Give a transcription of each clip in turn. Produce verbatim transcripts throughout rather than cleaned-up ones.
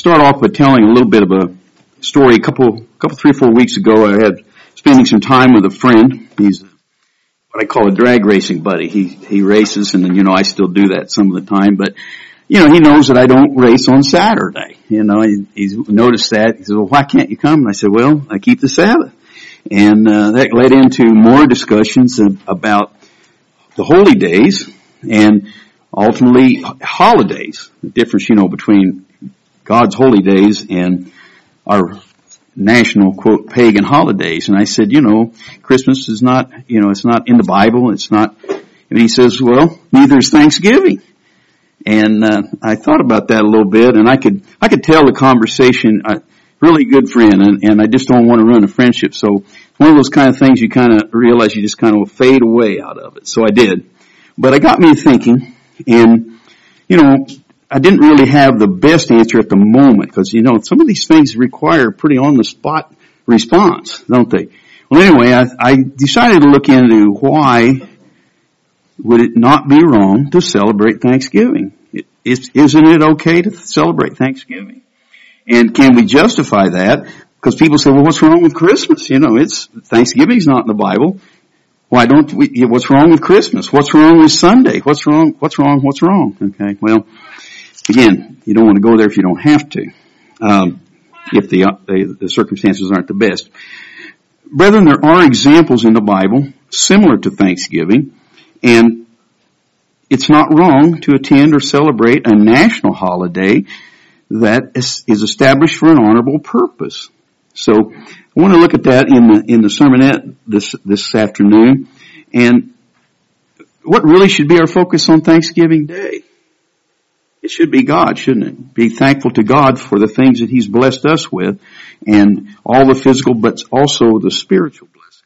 start off by telling a little bit of a story. A couple, couple, three or four weeks ago, I had spending some time with a friend. He's what I call a drag racing buddy. He he races, and you know I still do that some of the time. But you know he knows that I don't race on Saturday. You know he, he's noticed that. He said, "Well, why can't you come?" And I said, "Well, I keep the Sabbath." And uh, that led into more discussions of, about the holy days and ultimately holidays. The difference, you know, between God's holy days and our national, quote, pagan holidays. And I said, you know, Christmas is not, you know, it's not in the Bible. It's not, and he says, well, neither is Thanksgiving. And, uh, I thought about that a little bit, and I could, I could tell the conversation, a really good friend, and, and I just don't want to ruin a friendship. So it's one of those kind of things you kind of realize you just kind of fade away out of it. So I did. But it got me thinking, and, you know, I didn't really have the best answer at the moment because, you know, some of these things require pretty on-the-spot response, don't they? Well, anyway, I, I decided to look into why would it not be wrong to celebrate Thanksgiving? It, is, isn't it okay to celebrate Thanksgiving? And can we justify that? Because people say, well, what's wrong with Christmas? You know, it's Thanksgiving's not in the Bible. Why don't we, what's wrong with Christmas? What's wrong with Sunday? What's wrong, what's wrong, what's wrong? Okay, well, again, you don't want to go there if you don't have to, um, if the, the the circumstances aren't the best. Brethren, there are examples in the Bible similar to Thanksgiving, and it's not wrong to attend or celebrate a national holiday that is, is established for an honorable purpose. So I want to look at that in the in the sermonette this this afternoon, and what really should be our focus on Thanksgiving Day. It should be God, shouldn't it? Be thankful to God for the things that He's blessed us with and all the physical but also the spiritual blessings.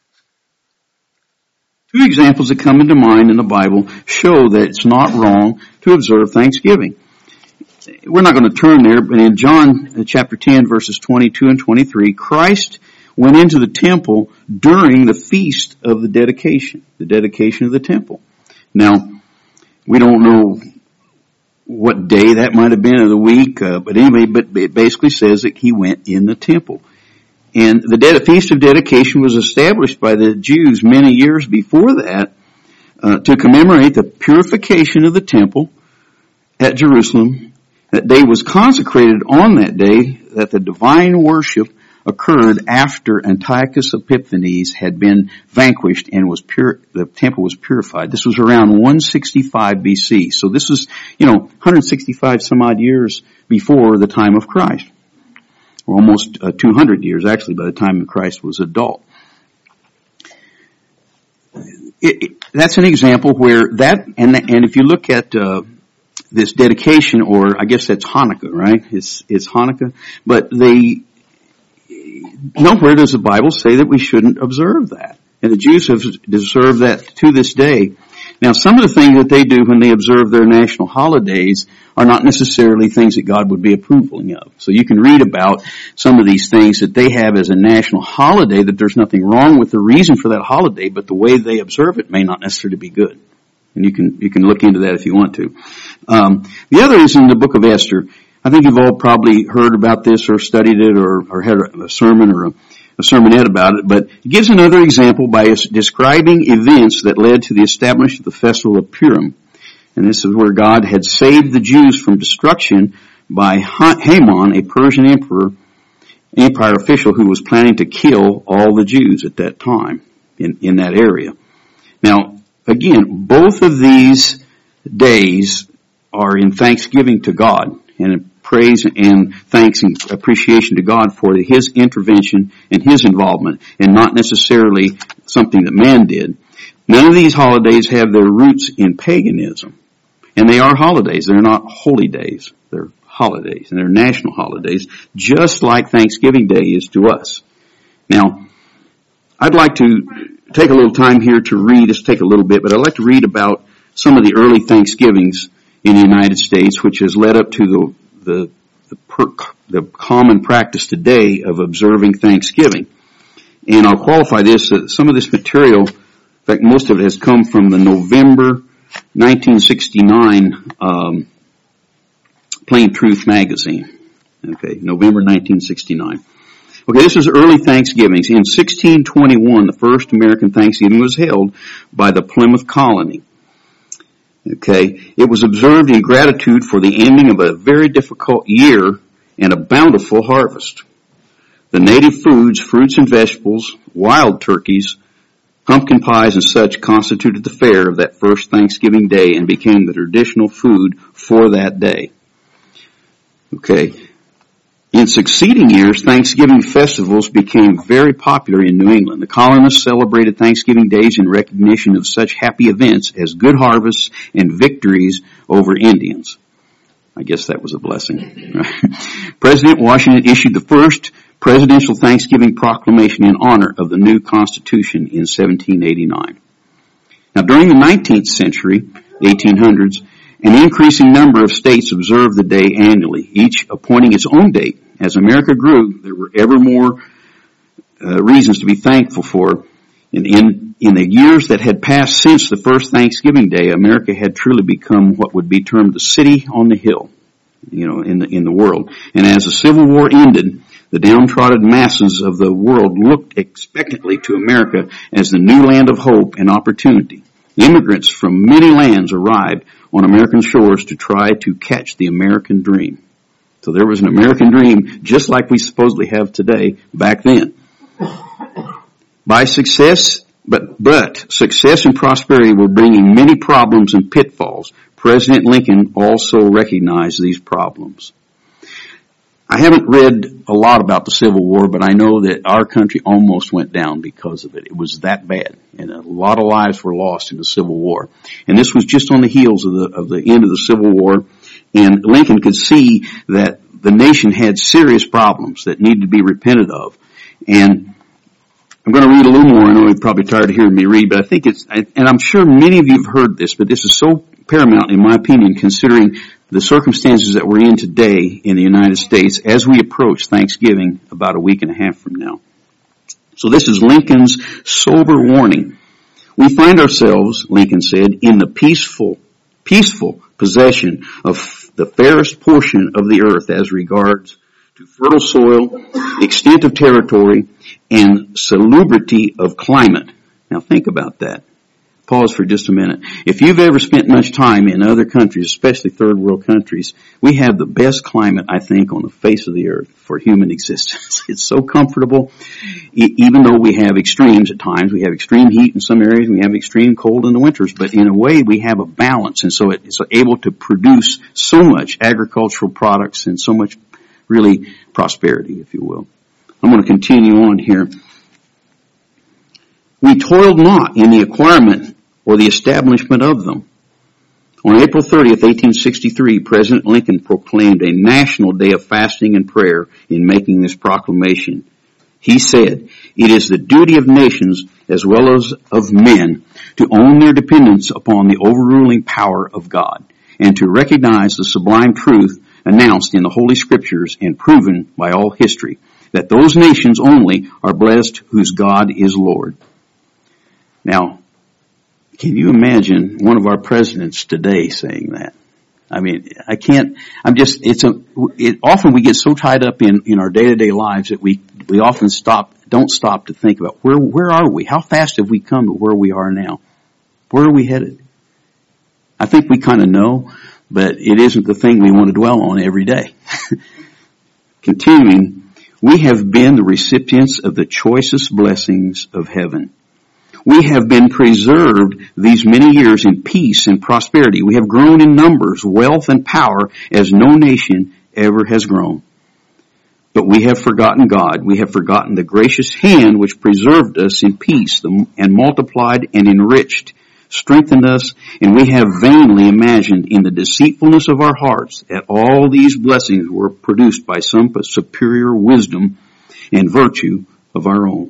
Two examples that come into mind in the Bible show that it's not wrong to observe Thanksgiving. We're not going to turn there, but in John chapter ten verses twenty-two and twenty-three, Christ went into the temple during the feast of the dedication, the dedication of the temple. Now, we don't know what day that might have been of the week, uh, but anyway, but it basically says that he went in the temple. And the Ded- Feast of Dedication was established by the Jews many years before that uh, to commemorate the purification of the temple at Jerusalem. That day was consecrated on that day that the divine worship occurred after Antiochus Epiphanes had been vanquished and was pure, the temple was purified. This was around one sixty-five B C. So this is, you know, one hundred sixty-five some odd years before the time of Christ. Or almost uh, two hundred years actually by the time Christ was adult. It, it, that's an example where that, and, and if you look at, uh, this dedication, or I guess that's Hanukkah, right? It's, it's Hanukkah. But they, nowhere does the Bible say that we shouldn't observe that. And the Jews have observed that to this day. Now, some of the things that they do when they observe their national holidays are not necessarily things that God would be approving of. So you can read about some of these things that they have as a national holiday, that there's nothing wrong with the reason for that holiday, but the way they observe it may not necessarily be good. And you can, you can look into that if you want to. Um, the other is in the book of Esther. I think you've all probably heard about this or studied it or, or had a sermon or a, a sermonette about it, but it gives another example by describing events that led to the establishment of the festival of Purim. And this is where God had saved the Jews from destruction by Haman, a Persian emperor, empire official who was planning to kill all the Jews at that time in, in that area. Now, again, both of these days are in thanksgiving to God and in praise and thanks and appreciation to God for His intervention and His involvement, and not necessarily something that man did. None of these holidays have their roots in paganism. And they are holidays. They're not holy days. They're holidays. And they're national holidays, just like Thanksgiving Day is to us. Now, I'd like to take a little time here to read, just take a little bit, but I'd like to read about some of the early Thanksgivings in the United States, which has led up to the the the, per, the common practice today of observing Thanksgiving. And I'll qualify this, uh, some of this material, in fact most of it has come from the November nineteen sixty-nine um, Plain Truth magazine. Okay, November nineteen sixty-nine. Okay, this is early Thanksgivings. In sixteen twenty-one, the first American Thanksgiving was held by the Plymouth Colony. Okay, it was observed in gratitude for the ending of a very difficult year and a bountiful harvest. The native foods, fruits and vegetables, wild turkeys, pumpkin pies and such constituted the fare of that first Thanksgiving day and became the traditional food for that day. Okay. In succeeding years, Thanksgiving festivals became very popular in New England. The colonists celebrated Thanksgiving days in recognition of such happy events as good harvests and victories over Indians. I guess that was a blessing. President Washington issued the first presidential Thanksgiving proclamation in honor of the new Constitution in seventeen eighty-nine. Now, during the nineteenth century, eighteen hundreds, an increasing number of states observed the day annually, each appointing its own date. As America grew, there were ever more uh, reasons to be thankful for. In, in, in the years that had passed since the first Thanksgiving Day, America had truly become what would be termed the city on the hill, you know, in the, in the world. And as the Civil War ended, the downtrodden masses of the world looked expectantly to America as the new land of hope and opportunity. Immigrants from many lands arrived on American shores to try to catch the American dream. So there was an American dream just like we supposedly have today back then. By success, but, but success and prosperity were bringing many problems and pitfalls. President Lincoln also recognized these problems. I haven't read a lot about the Civil War, but I know that our country almost went down because of it. It was that bad, and a lot of lives were lost in the Civil War. And this was just on the heels of the of the end of the Civil War, and Lincoln could see that the nation had serious problems that needed to be repented of. And I'm going to read a little more. I know you're probably tired of hearing me read, but I think it's, and I'm sure many of you have heard this, but this is so paramount in my opinion, considering the circumstances that we're in today in the United States as we approach Thanksgiving about a week and a half from now. So this is Lincoln's sober warning. We find ourselves, Lincoln said, in the peaceful, peaceful possession of the fairest portion of the earth as regards to fertile soil, extent of territory, and salubrity of climate. Now think about that. Pause for just a minute. If you've ever spent much time in other countries, especially third world countries, we have the best climate, I think, on the face of the earth for human existence. It's so comfortable, e- even though we have extremes at times. We have extreme heat in some areas, we have extreme cold in the winters, but in a way we have a balance, and so it's able to produce so much agricultural products and so much really prosperity, if you will. I'm going to continue on here. We toiled not in the acquirement or the establishment of them. On April thirtieth, eighteen sixty-three, President Lincoln proclaimed a national day of fasting and prayer in making this proclamation. He said, "It is the duty of nations as well as of men to own their dependence upon the overruling power of God and to recognize the sublime truth announced in the Holy Scriptures and proven by all history, that those nations only are blessed whose God is Lord." Now, can you imagine one of our presidents today saying that? I mean, I can't, I'm just, it's a, it, often we get so tied up in, in our day-to-day lives that we, we often stop, don't stop to think about where, where are we? How fast have we come to where we are now? Where are we headed? I think we kind of know, but it isn't the thing we want to dwell on every day. Continuing, we have been the recipients of the choicest blessings of heaven. We have been preserved these many years in peace and prosperity. We have grown in numbers, wealth, and power as no nation ever has grown. But we have forgotten God. We have forgotten the gracious hand which preserved us in peace and multiplied and enriched, strengthened us, and we have vainly imagined in the deceitfulness of our hearts that all these blessings were produced by some superior wisdom and virtue of our own.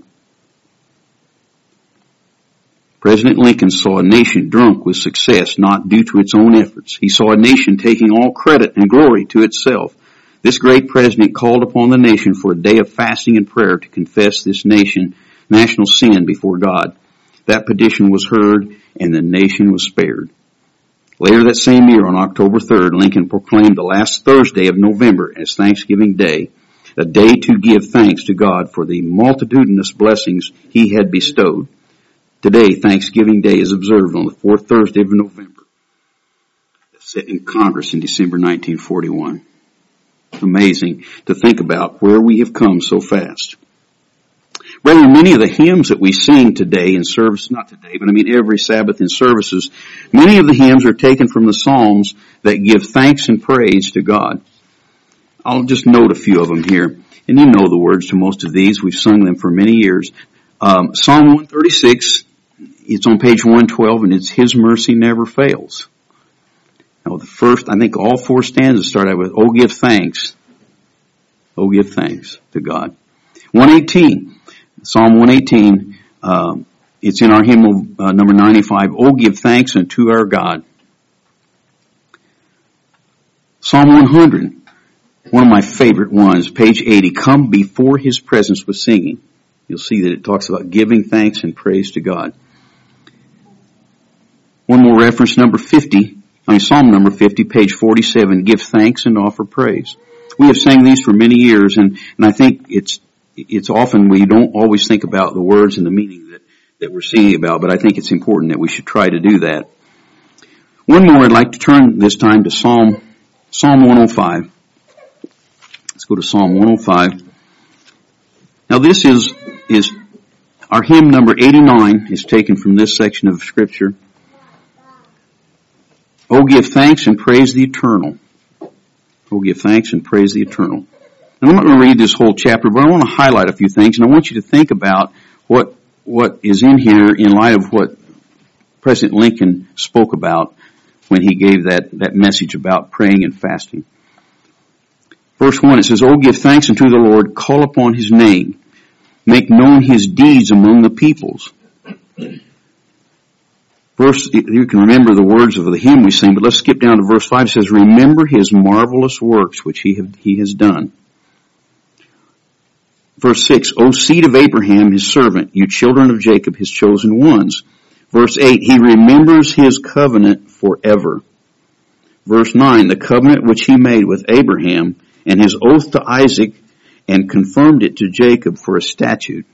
President Lincoln saw a nation drunk with success, not due to its own efforts. He saw a nation taking all credit and glory to itself. This great president called upon the nation for a day of fasting and prayer to confess this nation, national sin before God. That petition was heard, and the nation was spared. Later that same year, on October third, Lincoln proclaimed the last Thursday of November as Thanksgiving Day, a day to give thanks to God for the multitudinous blessings He had bestowed. Today, Thanksgiving Day is observed on the fourth Thursday of November, set in Congress in December nineteen forty-one. It's amazing to think about where we have come so fast. Rather, many of the hymns that we sing today in service, not today, but I mean every Sabbath in services, many of the hymns are taken from the Psalms that give thanks and praise to God. I'll just note a few of them here. And you know the words to most of these. We've sung them for many years. Um, Psalm one thirty-six, it's on page one twelve, and it's His mercy never fails. Now the first, I think all four stanzas start out with, Oh, give thanks. Oh, give thanks to God. one eighteen. Psalm one eighteen, uh, it's in our hymnal uh, number ninety-five, Oh, give thanks unto our God. Psalm one hundred, one of my favorite ones, page eighty, Come before His presence with singing. You'll see that it talks about giving thanks and praise to God. One more reference, number fifty, I mean Psalm number fifty, page forty-seven, Give thanks and offer praise. We have sang these for many years, and, and I think it's It's often we don't always think about the words and the meaning that, that we're singing about, but I think it's important that we should try to do that. One more, I'd like to turn this time to Psalm, Psalm one oh five. Let's go to Psalm one oh five. Now this is, is our hymn number eighty-nine is taken from this section of Scripture. Oh, give thanks and praise the eternal. Oh, give thanks and praise the eternal. And I'm not going to read this whole chapter, but I want to highlight a few things, and I want you to think about what what is in here in light of what President Lincoln spoke about when he gave that, that message about praying and fasting. Verse one, it says, Oh, give thanks unto the Lord, call upon His name, make known His deeds among the peoples. Verse, you can remember the words of the hymn we sing, but let's skip down to verse five. It says, Remember His marvelous works which He, have, he has done. Verse six, O seed of Abraham, His servant, you children of Jacob, His chosen ones. Verse eight, He remembers His covenant forever. Verse nine, the covenant which He made with Abraham and His oath to Isaac and confirmed it to Jacob for a statute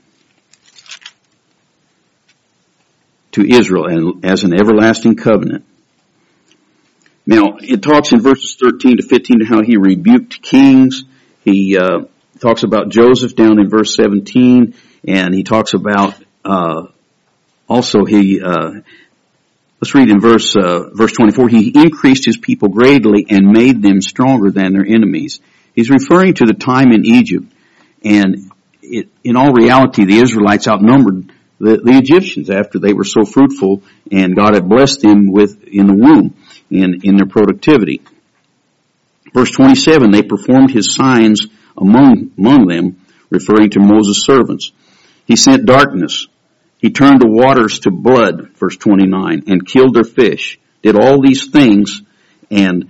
to Israel and as an everlasting covenant. Now, it talks in verses thirteen to fifteen how He rebuked kings. He, uh, talks about Joseph down in verse seventeen, and he talks about uh also he uh let's read in verse uh verse twenty-four, He increased His people greatly and made them stronger than their enemies. He's referring to the time in Egypt, and it, in all reality the Israelites outnumbered the, the Egyptians after they were so fruitful, and God had blessed them with in the womb in in their productivity. Verse twenty-seven, they performed His signs among, among them, referring to Moses' servants. He sent darkness. He turned the waters to blood, verse twenty-nine, and killed their fish. Did all these things, and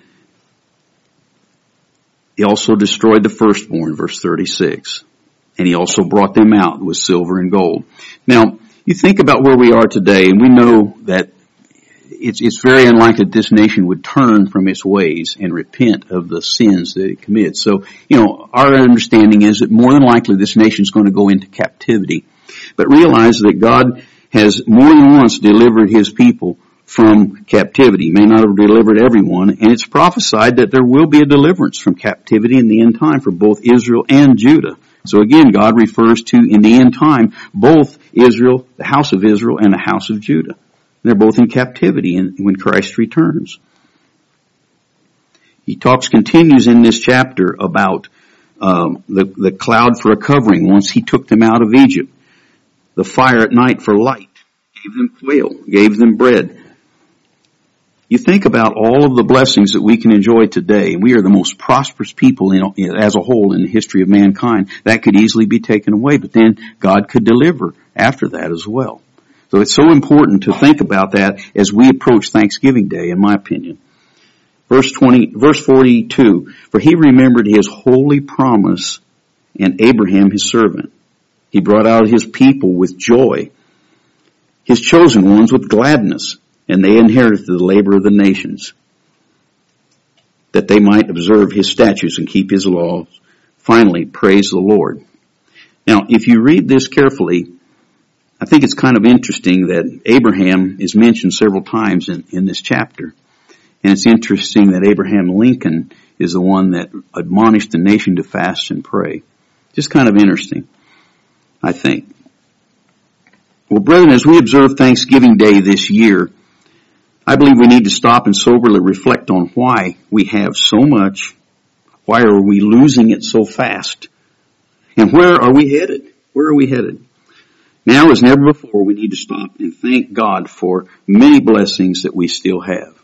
He also destroyed the firstborn, verse thirty-six. And He also brought them out with silver and gold. Now, you think about where we are today, and we know that It's, it's very unlikely that this nation would turn from its ways and repent of the sins that it commits. So, you know, our understanding is that more than likely this nation is going to go into captivity. But realize that God has more than once delivered His people from captivity. He may not have delivered everyone, and it's prophesied that there will be a deliverance from captivity in the end time for both Israel and Judah. So again, God refers to, in the end time, both Israel, the house of Israel, and the house of Judah. They're both in captivity when Christ returns. He talks, continues in this chapter about um, the, the cloud for a covering once He took them out of Egypt. The fire at night for light. Gave them quail. Gave them bread. You think about all of the blessings that we can enjoy today. We are the most prosperous people in, as a whole in the history of mankind. That could easily be taken away, but then God could deliver after that as well. So it's so important to think about that as we approach Thanksgiving Day, in my opinion. Verse twenty, verse forty-two, for He remembered His holy promise and Abraham His servant. He brought out His people with joy, His chosen ones with gladness. and they inherited the labor of the nations, that they might observe his statutes and keep his laws. Finally, praise the Lord. Now, if you read this carefully, I think it's kind of interesting that Abraham is mentioned several times in, in this chapter. And it's interesting that Abraham Lincoln is the one that admonished the nation to fast and pray. Just kind of interesting, I think. Well, brethren, as we observe Thanksgiving Day this year, I believe we need to stop and soberly reflect on why we have so much. Why are we losing it so fast? And where are we headed? Where are we headed? Now as never before, we need to stop and thank God for many blessings that we still have.